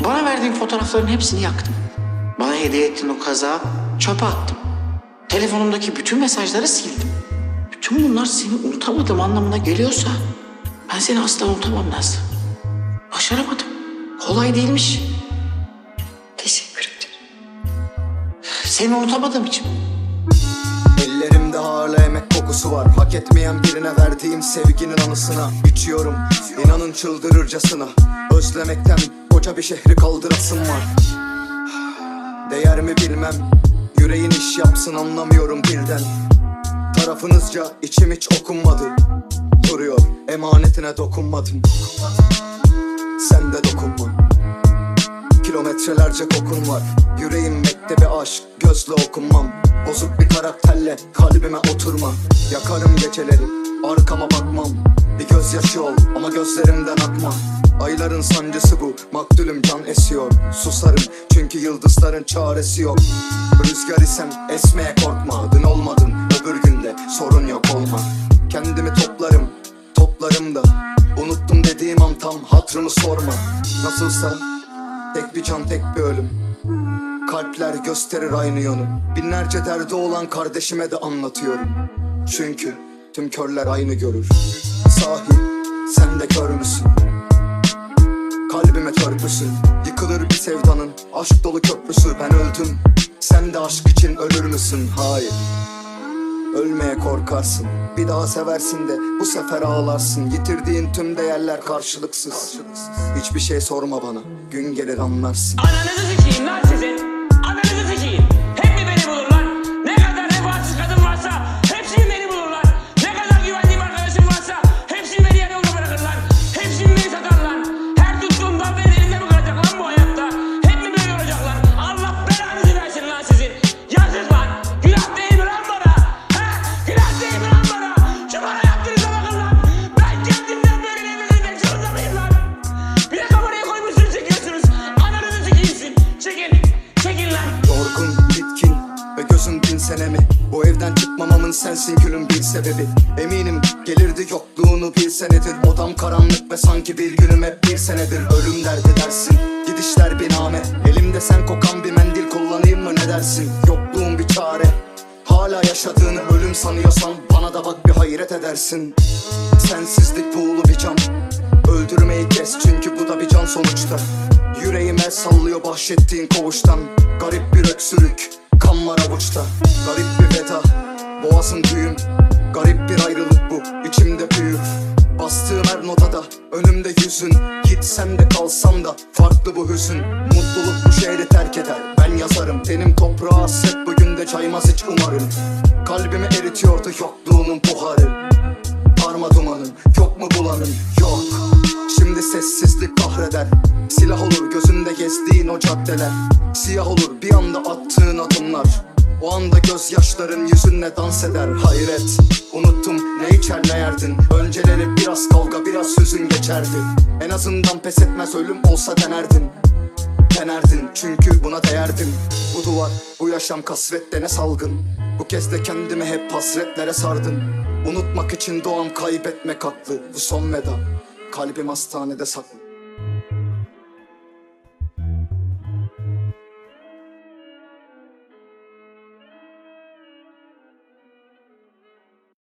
Bana verdiğin fotoğrafların hepsini yaktım. Bana hediye ettiğin o kazağı çöpe attım. Telefonumdaki bütün mesajları sildim. Bütün bunlar seni unutamadığım anlamına geliyorsa ben seni asla unutamam Nazlı. Başaramadım. Kolay değilmiş. Teşekkür ederim. Seni unutamadığım için. Ellerimde hala emek kokusu var. Hak etmeyen birine verdiğim sevginin anısına içiyorum, inanın çıldırırcasına. Özlemekten koca bir şehri kaldırasım var. Değer mi bilmem, yüreğin iş yapsın anlamıyorum birden. Tarafınızca içim hiç okunmadı. Duruyor, emanetine dokunmadım. Sen de dokunma. Kilometrelerce kokun var. Yüreğim mektebi aşk, gözle okunmam. Bozuk bir karakterle kalbime oturma. Yakarım geceleri, arkama bakmam. Bir gözyaşı ol ama gözlerimden akma. Ayların sancısı bu, maktulüm can esiyor. Susarım çünkü yıldızların çaresi yok. Rüzgar isem esmeye korkma. Dün olmadın, öbür günde sorun yok olma. Kendimi toplarım da. Unuttum dediğim an tam hatrımı sorma. Nasılsa tek bir can tek bir ölüm. Kalpler gösterir aynı yolu. Binlerce derdi olan kardeşime de anlatıyorum. Çünkü tüm körler aynı görür. Sahi sen de kör müsün? Kalbime törpüsün. Yıkılır bir sevdanın aşk dolu köprüsü. Ben öldüm, sen de aşk için ölür müsün? Hayır, ölmeye korkarsın. Bir daha seversin de bu sefer ağlarsın. Yitirdiğin tüm değerler karşılıksız. Hiçbir şey sorma bana, gün gelir anlarsın. Ananızı sikeyim lan sizin. Ananızı sikeyim. Hep mi beni bulurlar? Ne kadar vefasız kadın varsa hepsini beni bulurlar. Ne kadar güvendiğim arkadaşım varsa hepsini beni yanımda bırakırlar. Hepsini beni satarlar. Her tuttuğumdan beri elimde mi kalacak lan bu hayatta? Hep mi böyle olacaklar? Allah belanızı versin lan sizin. Yazık lan. Günah değil mi lan bana? He? Günah değil mi lan bana? Şu bana yaptığınıza bakın lan. Ben kendimden böyle nefret etmek zorunda mıyım lan? Bir de kameraya koymuşsunuz çekiyorsunuz. Ananızı sikeyimsin. Çekin lan. Yorgun, bitkin ve gözüm bin senemi. Bu evden çıkmamamın sensin gülüm bir sebebi. Eminim gelirdi yokluğunu bir senedir. Odam karanlık ve sanki bir günüm hep bir senedir. Ölüm derdi dersin, gidişler biname. Elimde sen kokan bir mendil kullanayım mı ne dersin? Yokluğun bir çare, hala yaşadığını ölüm sanıyorsan bana da bak bir hayret edersin. Sensizlik buğulu bir can, öldürmeyi kes çünkü bu da bir can sonuçta. Yüreğim el sallıyor bahşettiğin koğuştan. Garip bir öksürük, kan var avuçta. Garip bir veda, boğazım düğüm. Garip bir ayrılık bu, içimde büyür. Bastığım her notada, önümde yüzün. Gitsem de kalsam da farklı bu hüzün. Mutluluk bu şehri terk eder, ben yazarım. Benim toprağa hasret bugün de caymaz hiç umarım. Kalbimi eritiyordu yokluğunun buharı. Parma dumanın, yok mu bulanın? Yok. Şimdi sessizlik kahreder. Silah olur gözünde gezdiğin o caddeler. Siyah olur bir anda attığın adımlar. O anda gözyaşların yüzünle dans eder. Hayret, unuttum ne içer ne yerdin. Önceleri biraz kavga biraz hüzün geçerdi. En azından pes etmez ölüm olsa denerdin. Denerdin çünkü buna değerdin. Bu duvar, bu yaşam kasvette ne salgın. Bu kez de kendimi hep hasretlere sardım. Unutmak için doğam kaybetmek haklı. Bu son veda, kalbim hastanede saklı.